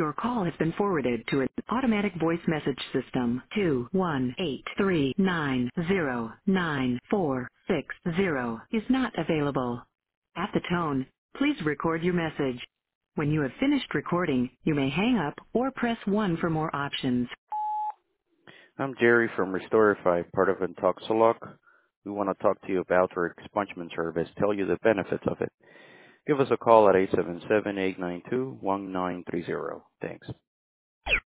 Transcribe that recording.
Your call has been forwarded to an automatic voice message system. 218390946 is not available. At the tone, please record your message. When you have finished recording, you may hang up or press 1 for more options. I'm Jerry from Restorify, part of Intoxilock. We want to talk to you about our expungement service, tell you the benefits of it. Give us a call at 877-892-1930. Thanks.